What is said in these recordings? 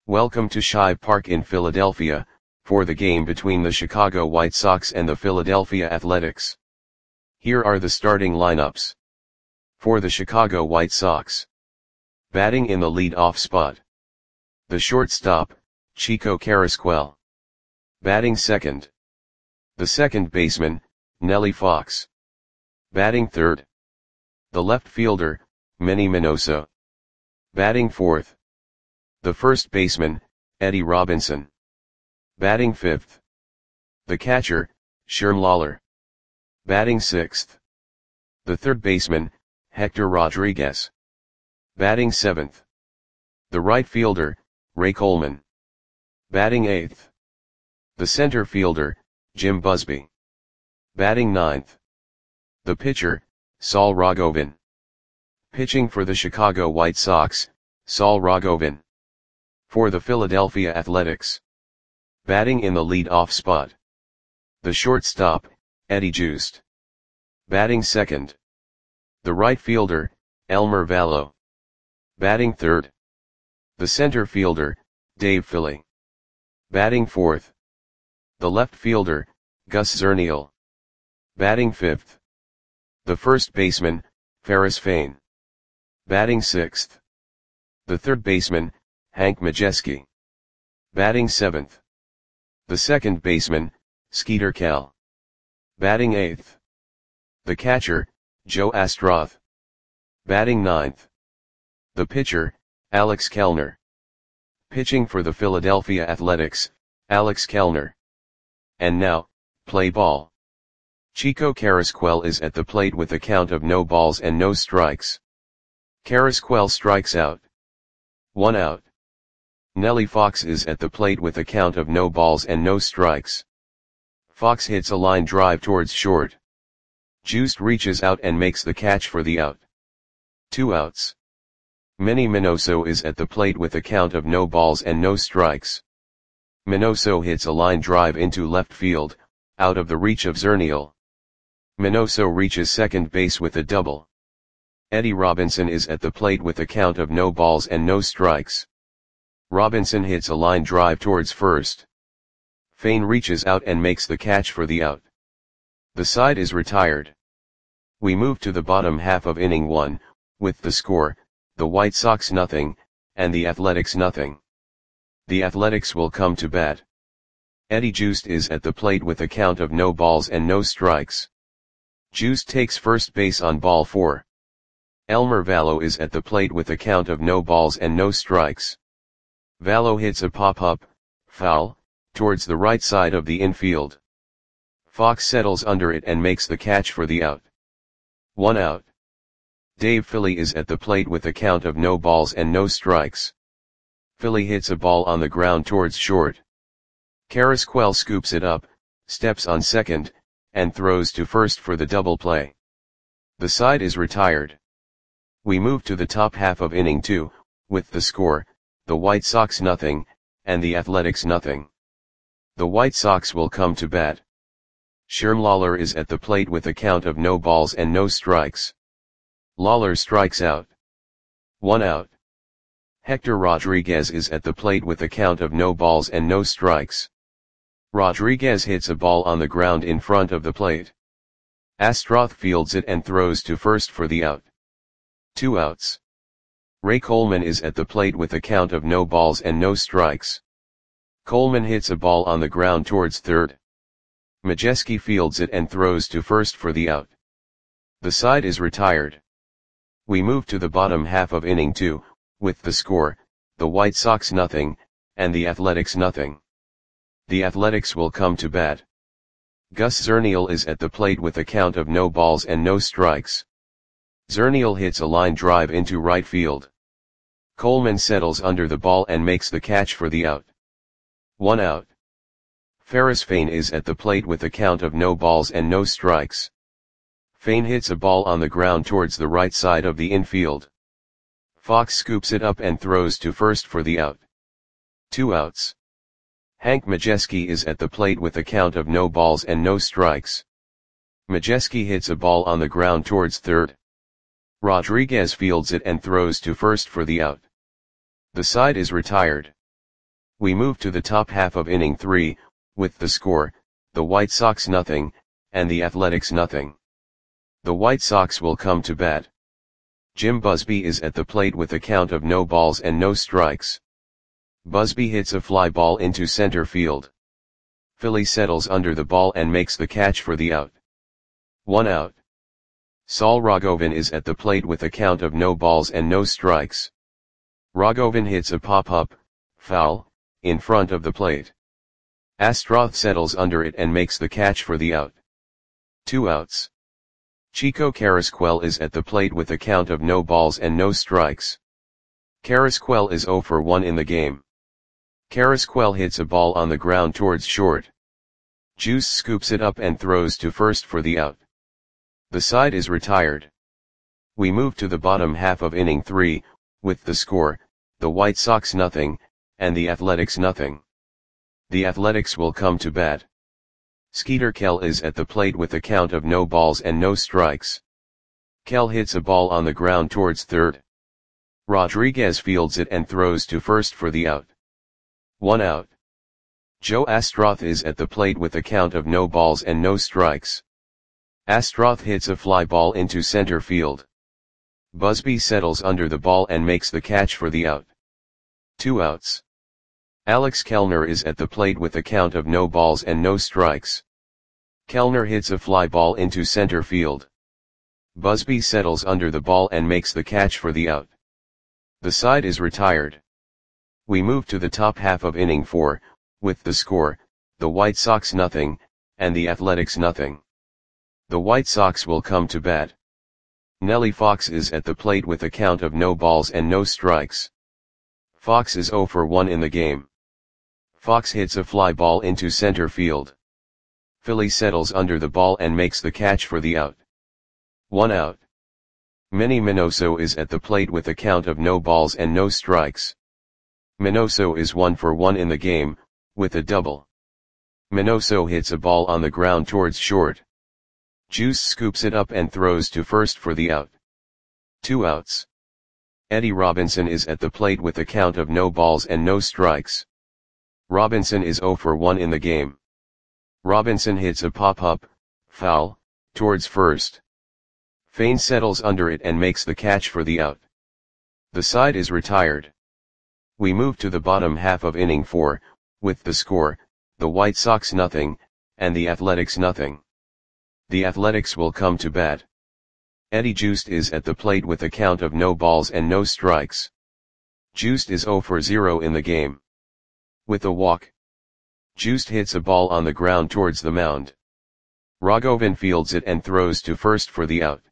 Welcome to Shive Park in Philadelphia, for the game between the Chicago White Sox and the Philadelphia Athletics. Here are the starting lineups. For the Chicago White Sox. Batting in the lead-off spot. The shortstop, Chico Carrasquel. Batting second. The second baseman, Nellie Fox. Batting third. The left fielder, Manny Minoso. Batting fourth. The first baseman, Eddie Robinson. Batting fifth. The catcher, Sherm Lollar. Batting sixth. The third baseman, Hector Rodriguez. Batting seventh. The right fielder, Ray Coleman. Batting eighth. The center fielder, Jim Busby. Batting ninth. The pitcher, Saul Rogovin. Pitching for the Chicago White Sox, Saul Rogovin. For the Philadelphia Athletics. Batting in the lead-off spot. The shortstop, Eddie Joost. Batting second. The right fielder, Elmer Vallo. Batting third. The center fielder, Dave Philly. Batting fourth. The left fielder, Gus Zernial. Batting fifth. The first baseman, Ferris Fain. Batting sixth. The third baseman, Hank Majeski. Batting seventh. The second baseman, Skeeter Kell. Batting eighth. The catcher, Joe Astroth. Batting ninth. The pitcher, Alex Kellner. Pitching for the Philadelphia Athletics, Alex Kellner. And now, play ball. Chico Carrasquel is at the plate with a count of no balls and no strikes. Carrasquel strikes out. 1 out. Nellie Fox is at the plate with a count of no balls and no strikes. Fox hits a line drive towards short. Joost reaches out and makes the catch for the out. 2 outs. Manny Minoso is at the plate with a count of no balls and no strikes. Minoso hits a line drive into left field, out of the reach of Zernial. Minoso reaches second base with a double. Eddie Robinson is at the plate with a count of no balls and no strikes. Robinson hits a line drive towards first. Fain reaches out and makes the catch for the out. The side is retired. We move to the bottom half of inning 1, with the score, the White Sox 0, and the Athletics 0. The Athletics will come to bat. Eddie Joost is at the plate with a count of no balls and no strikes. Joost takes first base on ball 4. Elmer Vallo is at the plate with a count of no balls and no strikes. Vallo hits a pop-up, foul, towards the right side of the infield. Fox settles under it and makes the catch for the out. 1 out. Dave Philly is at the plate with a count of no balls and no strikes. Philly hits a ball on the ground towards short. Carrasquel scoops it up, steps on second, and throws to first for the double play. The side is retired. We move to the top half of inning 2, with the score, the White Sox 0, and the Athletics 0. The White Sox will come to bat. Sherm Lollar is at the plate with a count of no balls and no strikes. Lollar strikes out. 1 out. Hector Rodriguez is at the plate with a count of no balls and no strikes. Rodriguez hits a ball on the ground in front of the plate. Astroth fields it and throws to first for the out. 2 outs. Ray Coleman is at the plate with a count of no balls and no strikes. Coleman hits a ball on the ground towards third. Majeski fields it and throws to first for the out. The side is retired. We move to the bottom half of inning 2, with the score, the White Sox 0, and the Athletics 0. The Athletics will come to bat. Gus Zernial is at the plate with a count of no balls and no strikes. Zernial hits a line drive into right field. Coleman settles under the ball and makes the catch for the out. 1 out. Ferris Fain is at the plate with a count of no balls and no strikes. Fain hits a ball on the ground towards the right side of the infield. Fox scoops it up and throws to first for the out. 2 outs. Hank Majeski is at the plate with a count of no balls and no strikes. Majeski hits a ball on the ground towards third. Rodriguez fields it and throws to first for the out. The side is retired. We move to the top half of inning 3, with the score, the White Sox nothing, and the Athletics nothing. The White Sox will come to bat. Jim Busby is at the plate with a count of no balls and no strikes. Busby hits a fly ball into center field. Philly settles under the ball and makes the catch for the out. 1 out. Saul Rogovin is at the plate with a count of no balls and no strikes. Rogovin hits a pop-up, foul, in front of the plate. Astroth settles under it and makes the catch for the out. 2 outs. Chico Carrasquel is at the plate with a count of no balls and no strikes. Carrasquel is 0 for 1 in the game. Carrasquel hits a ball on the ground towards short. Juice scoops it up and throws to first for the out. The side is retired. We move to the bottom half of inning 3, with the score, the White Sox nothing, and the Athletics nothing. The Athletics will come to bat. Skeeter Kell is at the plate with a count of no balls and no strikes. Kell hits a ball on the ground towards third. Rodriguez fields it and throws to first for the out. 1 out. Joe Astroth is at the plate with a count of no balls and no strikes. Astroth hits a fly ball into center field. Busby settles under the ball and makes the catch for the out. 2 outs. Alex Kellner is at the plate with a count of no balls and no strikes. Kellner hits a fly ball into center field. Busby settles under the ball and makes the catch for the out. The side is retired. We move to the top half of inning 4, with the score, the White Sox nothing, and the Athletics nothing. The White Sox will come to bat. Nellie Fox is at the plate with a count of no balls and no strikes. Fox is 0 for 1 in the game. Fox hits a fly ball into center field. Philly settles under the ball and makes the catch for the out. 1 out. Manny Minoso is at the plate with a count of no balls and no strikes. Minoso is 1 for 1 in the game, with a double. Minoso hits a ball on the ground towards short. Juice scoops it up and throws to first for the out. 2 outs. Eddie Robinson is at the plate with a count of no balls and no strikes. Robinson is 0 for 1 in the game. Robinson hits a pop-up, foul, towards first. Fain settles under it and makes the catch for the out. The side is retired. We move to the bottom half of inning 4, with the score, the White Sox nothing, and the Athletics nothing. The Athletics will come to bat. Eddie Joost is at the plate with a count of no balls and no strikes. Joost is 0 for 0 in the game. With a walk. Joost hits a ball on the ground towards the mound. Rogovin fields it and throws to first for the out.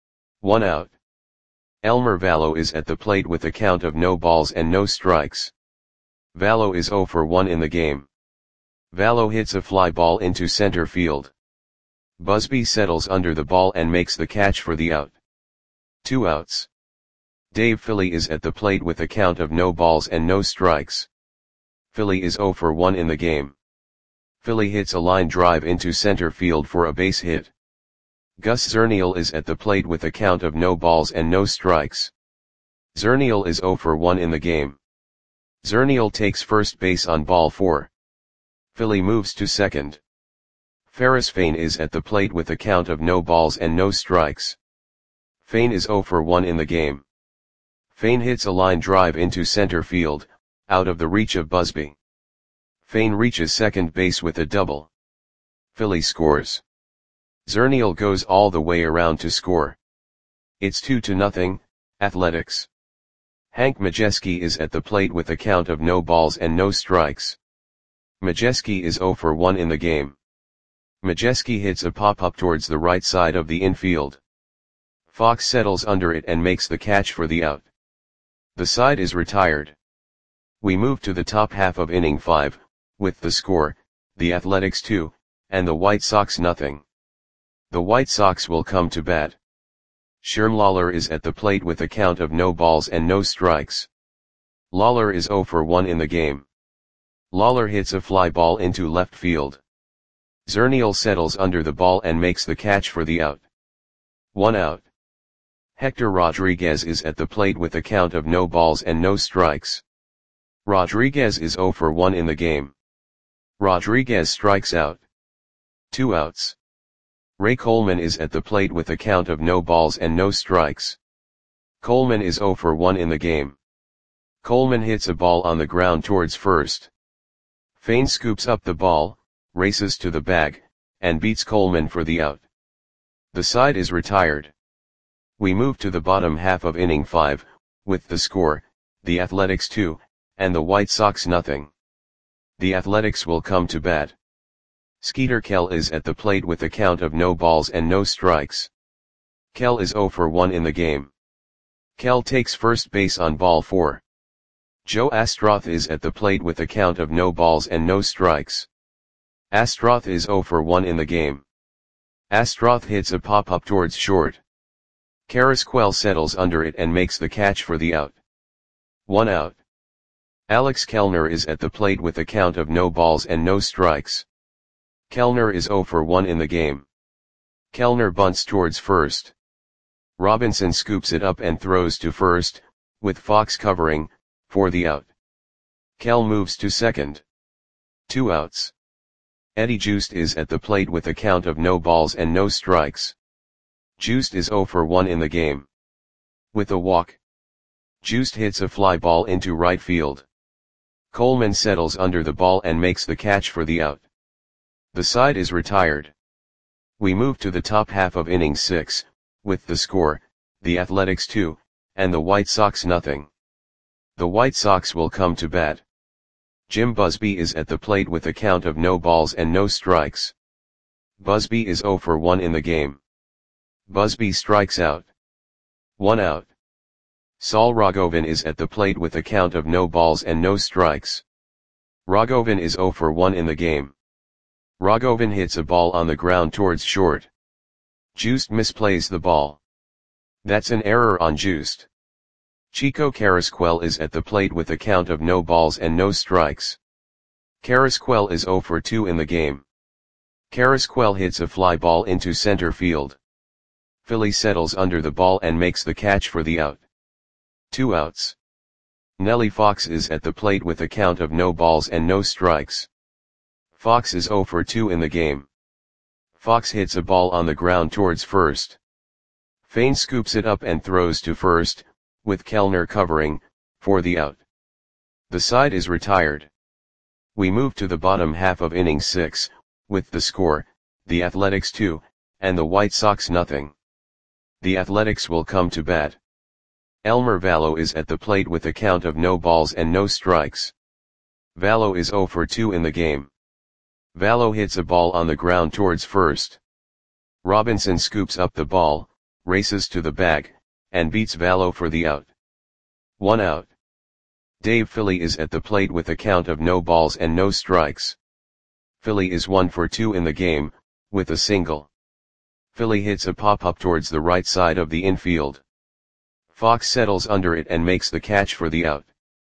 1 out. Elmer Vallo is at the plate with a count of no balls and no strikes. Vallo is 0 for 1 in the game. Vallo hits a fly ball into center field. Busby settles under the ball and makes the catch for the out. 2 outs. Dave Philly is at the plate with a count of no balls and no strikes. Philly is 0 for 1 in the game. Philly hits a line drive into center field for a base hit. Gus Zernial is at the plate with a count of no balls and no strikes. Zernial is 0 for 1 in the game. Zernial takes first base on ball 4. Philly moves to second. Ferris Fain is at the plate with a count of no balls and no strikes. Fain is 0 for 1 in the game. Fain hits a line drive into center field, out of the reach of Busby. Fain reaches second base with a double. Philly scores. Zernial goes all the way around to score. It's 2-0, Athletics. Hank Majeski is at the plate with a count of no balls and no strikes. Majeski is 0 for 1 in the game. Majeski hits a pop-up towards the right side of the infield. Fox settles under it and makes the catch for the out. The side is retired. We move to the top half of inning 5, with the score, the Athletics 2, and the White Sox nothing. The White Sox will come to bat. Sherm Lawler is at the plate with a count of no balls and no strikes. Lawler is 0 for 1 in the game. Lawler hits a fly ball into left field. Zernial settles under the ball and makes the catch for the out. 1 out. Hector Rodriguez is at the plate with a count of no balls and no strikes. Rodriguez is 0 for 1 in the game. Rodriguez strikes out. 2 outs. Ray Coleman is at the plate with a count of no balls and no strikes. Coleman is 0 for 1 in the game. Coleman hits a ball on the ground towards first. Fain scoops up the ball, races to the bag, and beats Coleman for the out. The side is retired. We move to the bottom half of inning 5, with the score, the Athletics 2, and the White Sox nothing. The Athletics will come to bat. Skeeter Kell is at the plate with a count of no balls and no strikes. Kell is 0 for 1 in the game. Kell takes first base on ball 4. Joe Astroth is at the plate with a count of no balls and no strikes. Astroth is 0 for 1 in the game. Astroth hits a pop-up towards short. Carrasquel settles under it and makes the catch for the out. 1 out. Alex Kellner is at the plate with a count of no balls and no strikes. Kellner is 0 for 1 in the game. Kellner bunts towards first. Robinson scoops it up and throws to first, with Fox covering, for the out. Kell moves to second. 2 outs. Eddie Joost is at the plate with a count of no balls and no strikes. Joost is 0 for 1 in the game. With a walk, Joost hits a fly ball into right field. Coleman settles under the ball and makes the catch for the out. The side is retired. We move to the top half of inning 6, with the score, the Athletics 2, and the White Sox nothing. The White Sox will come to bat. Jim Busby is at the plate with a count of no balls and no strikes. Busby is 0 for 1 in the game. Busby strikes out. 1 out. Saul Rogovin is at the plate with a count of no balls and no strikes. Rogovin is 0 for 1 in the game. Rogovin hits a ball on the ground towards short. Joost misplays the ball. That's an error on Joost. Chico Carrasquel is at the plate with a count of no balls and no strikes. Carrasquel is 0 for 2 in the game. Carrasquel hits a fly ball into center field. Philly settles under the ball and makes the catch for the out. 2 outs. Nellie Fox is at the plate with a count of no balls and no strikes. Fox is 0 for 2 in the game. Fox hits a ball on the ground towards first. Fain scoops it up and throws to first, with Kellner covering, for the out. The side is retired. We move to the bottom half of inning 6, with the score, the Athletics 2, and the White Sox nothing. The Athletics will come to bat. Elmer Vallo is at the plate with a count of no balls and no strikes. Vallo is 0 for 2 in the game. Vallo hits a ball on the ground towards first. Robinson scoops up the ball, races to the bag, and beats Vallo for the out. 1 out. Dave Philly is at the plate with a count of no balls and no strikes. Philly is 1 for 2 in the game, with a single. Philly hits a pop-up towards the right side of the infield. Fox settles under it and makes the catch for the out.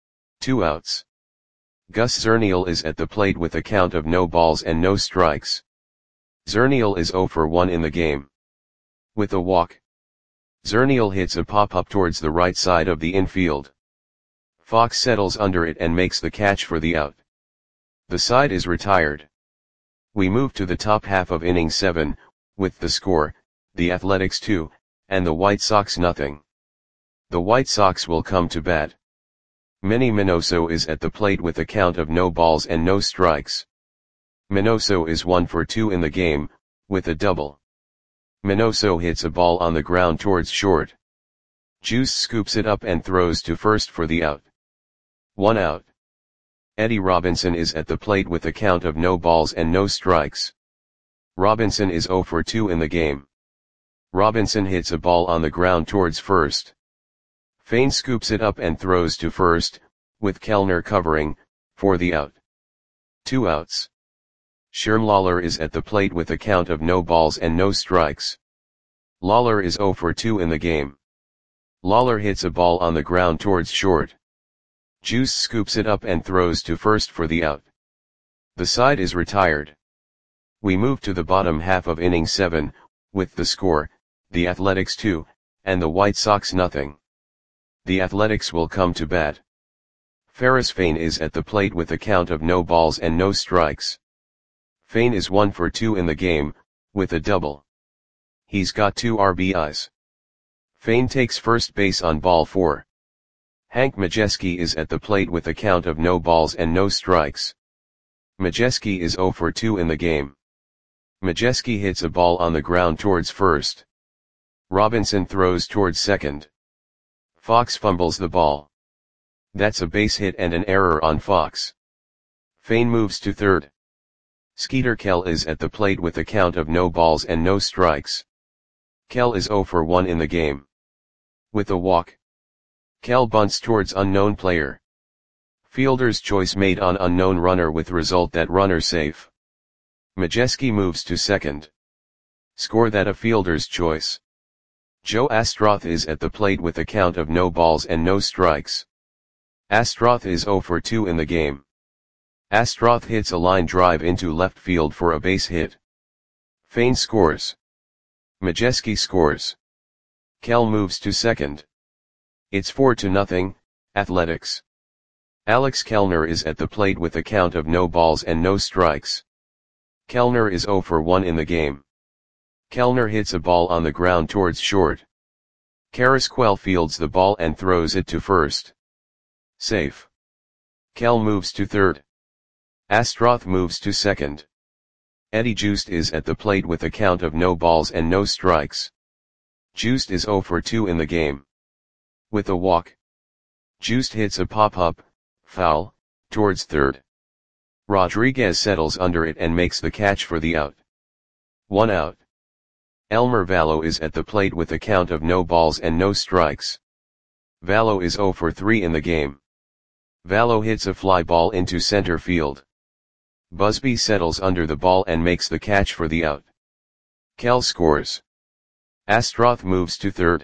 2 outs. Gus Zernial is at the plate with a count of no balls and no strikes. Zernial is 0 for 1 in the game. With a walk, Zernial hits a pop-up towards the right side of the infield. Fox settles under it and makes the catch for the out. The side is retired. We move to the top half of inning 7, with the score, the Athletics 2, and the White Sox nothing. The White Sox will come to bat. Manny Minoso is at the plate with a count of no balls and no strikes. Minoso is 1 for 2 in the game, with a double. Minoso hits a ball on the ground towards short. Juice scoops it up and throws to first for the out. 1 out. Eddie Robinson is at the plate with a count of no balls and no strikes. Robinson is 0 for 2 in the game. Robinson hits a ball on the ground towards first. Fain scoops it up and throws to first, with Kellner covering, for the out. 2 outs. Sherm Lawler is at the plate with a count of no balls and no strikes. Lawler is 0 for 2 in the game. Lawler hits a ball on the ground towards short. Juice scoops it up and throws to first for the out. The side is retired. We move to the bottom half of inning 7, with the score, the Athletics 2, and the White Sox nothing. The Athletics will come to bat. Ferris Fain is at the plate with a count of no balls and no strikes. Fain is 1 for 2 in the game, with a double. He's got 2 RBIs. Fain takes first base on ball 4. Hank Majeski is at the plate with a count of no balls and no strikes. Majeski is 0 for 2 in the game. Majeski hits a ball on the ground towards first. Robinson throws towards second. Fox fumbles the ball. That's a base hit and an error on Fox. Fain moves to third. Skeeter Kell is at the plate with a count of no balls and no strikes. Kell is 0 for 1 in the game. With a walk. Kell bunts towards unknown player. Fielder's choice made on unknown runner with result that runner safe. Majeski moves to second. Score that a fielder's choice. Joe Astroth is at the plate with a count of no balls and no strikes. Astroth is 0 for 2 in the game. Astroth hits a line drive into left field for a base hit. Fain scores. Majeski scores. Kell moves to second. It's 4-0, Athletics. Alex Kellner is at the plate with a count of no balls and no strikes. Kellner is 0 for 1 in the game. Kellner hits a ball on the ground towards short. Carrasquel fields the ball and throws it to first. Safe. Kell moves to third. Astroth moves to second. Eddie Joost is at the plate with a count of no balls and no strikes. Joost is 0 for 2 in the game. With a walk. Joost hits a pop-up, foul, towards third. Rodriguez settles under it and makes the catch for the out. 1 out. Elmer Valo is at the plate with a count of no balls and no strikes. Valo is 0 for 3 in the game. Valo hits a fly ball into center field. Busby settles under the ball and makes the catch for the out. Kell scores. Astroth moves to third.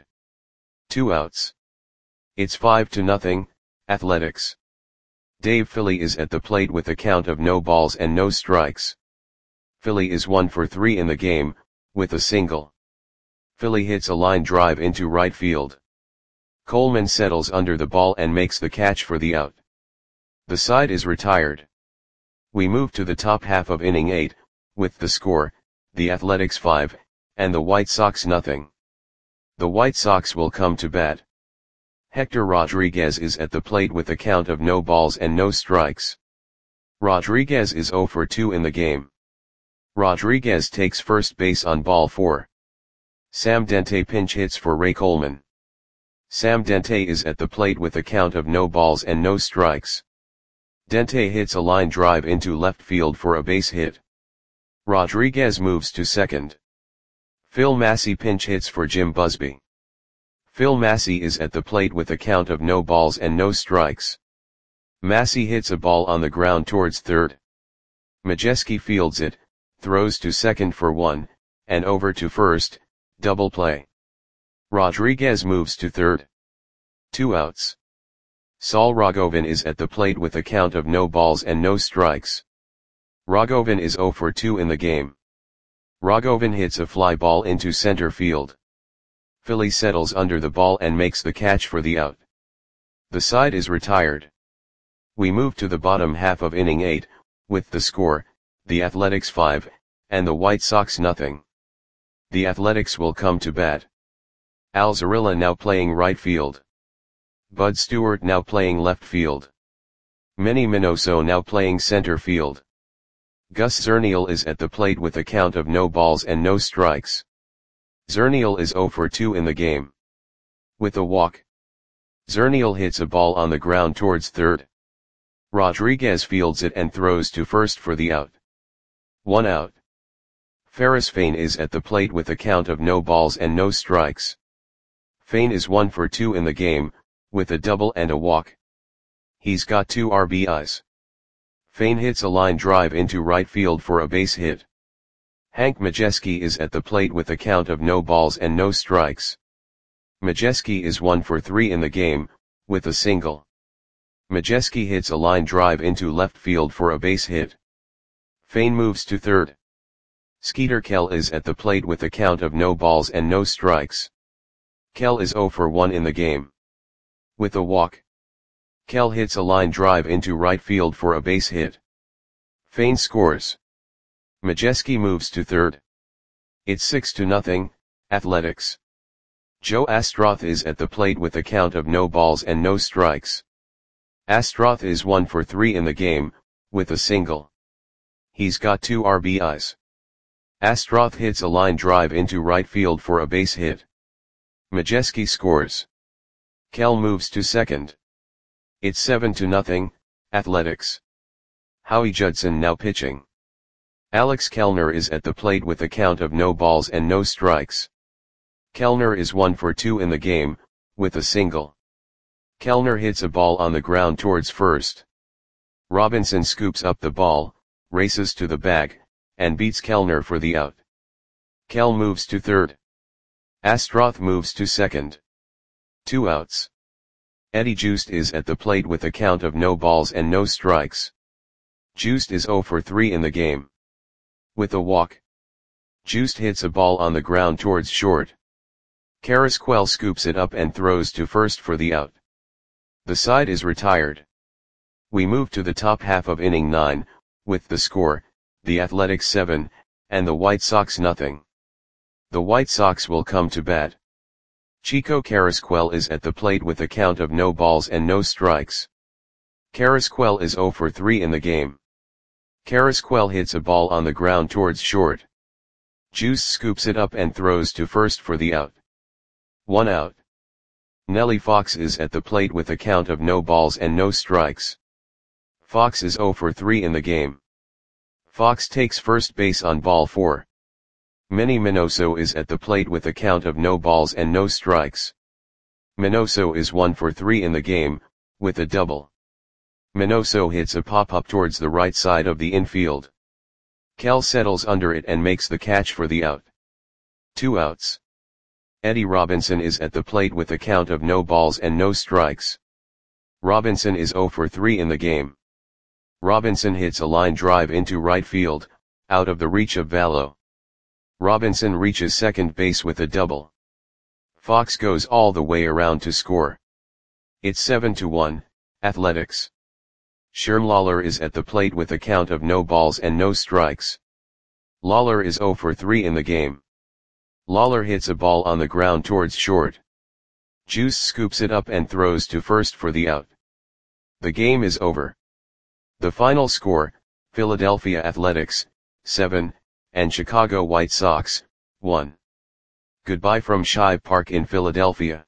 2 outs. It's 5-0, Athletics. Dave Philly is at the plate with a count of no balls and no strikes. Philly is 1 for 3 in the game, with a single. Philly hits a line drive into right field. Coleman settles under the ball and makes the catch for the out. The side is retired. We move to the top half of inning 8, with the score, the Athletics 5, and the White Sox 0. The White Sox will come to bat. Hector Rodriguez is at the plate with a count of no balls and no strikes. Rodriguez is 0 for 2 in the game. Rodriguez takes first base on ball 4. Sam Dente pinch hits for Ray Coleman. Sam Dente is at the plate with a count of no balls and no strikes. Dente hits a line drive into left field for a base hit. Rodriguez moves to second. Phil Massey pinch hits for Jim Busby. Phil Massey is at the plate with a count of no balls and no strikes. Massey hits a ball on the ground towards third. Majeski fields it, throws to second for 1, and over to first, double play. Rodriguez moves to third. 2 outs. Saul Rogovin is at the plate with a count of no balls and no strikes. Rogovin is 0 for 2 in the game. Rogovin hits a fly ball into center field. Philly settles under the ball and makes the catch for the out. The side is retired. We move to the bottom half of inning 8, with the score, the Athletics 5, and the White Sox 0. The Athletics will come to bat. Al Zarilla now playing right field. Bud Stewart now playing left field. Manny Minoso now playing center field. Gus Zernial is at the plate with a count of no balls and no strikes. Zernial is 0 for 2 in the game. With a walk. Zernial hits a ball on the ground towards third. Rodriguez fields it and throws to first for the out. 1 out. Ferris Fain is at the plate with a count of no balls and no strikes. Fain is 1 for 2 in the game, with a double and a walk. He's got 2 RBIs. Fain hits a line drive into right field for a base hit. Hank Majeski is at the plate with a count of no balls and no strikes. Majeski is 1 for 3 in the game, with a single. Majeski hits a line drive into left field for a base hit. Fain moves to third. Skeeter Kell is at the plate with a count of no balls and no strikes. Kell is 0 for 1 in the game. With a walk. Kell hits a line drive into right field for a base hit. Fane scores. Majewski moves to third. It's 6-0, Athletics. Joe Astroth is at the plate with a count of no balls and no strikes. Astroth is 1 for 3 in the game, with a single. He's got 2 RBIs. Astroth hits a line drive into right field for a base hit. Majewski scores. Kell moves to second. It's 7-0, Athletics. Howie Judson now pitching. Alex Kellner is at the plate with a count of no balls and no strikes. Kellner is 1 for 2 in the game, with a single. Kellner hits a ball on the ground towards first. Robinson scoops up the ball, races to the bag, and beats Kellner for the out. Kell moves to third. Astroth moves to second. 2 outs. Eddie Joost is at the plate with a count of no balls and no strikes. Joost is 0 for 3 in the game. With a walk. Joost hits a ball on the ground towards short. Carrasquel scoops it up and throws to first for the out. The side is retired. We move to the top half of inning 9, with the score, the Athletics 7, and the White Sox nothing. The White Sox will come to bat. Chico Carrasquel is at the plate with a count of no balls and no strikes. Carrasquel is 0 for 3 in the game. Carrasquel hits a ball on the ground towards short. Juice scoops it up and throws to first for the out. 1 out. Nellie Fox is at the plate with a count of no balls and no strikes. Fox is 0 for 3 in the game. Fox takes first base on ball 4. Manny Minoso is at the plate with a count of no balls and no strikes. Minoso is 1 for 3 in the game, with a double. Minoso hits a pop-up towards the right side of the infield. Kell settles under it and makes the catch for the out. 2 outs. Eddie Robinson is at the plate with a count of no balls and no strikes. Robinson is 0 for 3 in the game. Robinson hits a line drive into right field, out of the reach of Vallo. Robinson reaches second base with a double. Fox goes all the way around to score. It's 7-1, Athletics. Sherm Lawler is at the plate with a count of no balls and no strikes. Lawler is 0 for 3 in the game. Lawler hits a ball on the ground towards short. Juice scoops it up and throws to first for the out. The game is over. The final score, Philadelphia Athletics, 7, and Chicago White Sox, 1. Goodbye from Shive Park in Philadelphia.